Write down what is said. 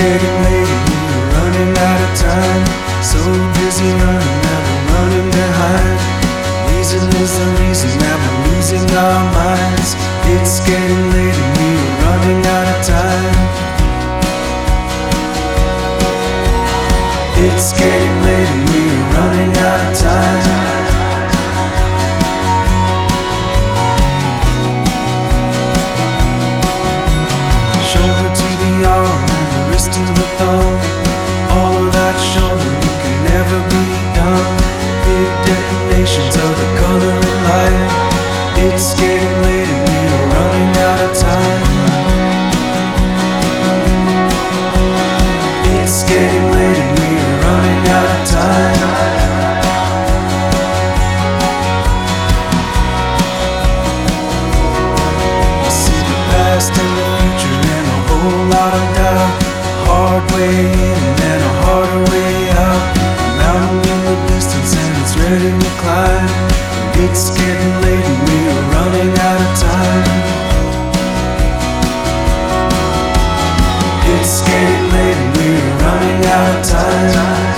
getting late and we're running out of time. So busy running that we're running behind. Reason is the reason that we're losing our minds. It's getting late and we're running out of time. It's getting late and we're running out of time. Shoulder to the arm and the wrist to the thumb. All of that shouldering can never be done. Big detonations of the color and light. It's getting late and we're running out of time. It's getting late and we're running out of time. I see the past and the future and a whole lot of doubt. A hard way in and a harder way out. A mountain in the distance and it's ready to climb. It's getting late and we're running out of time. It's getting late and we're running out of time.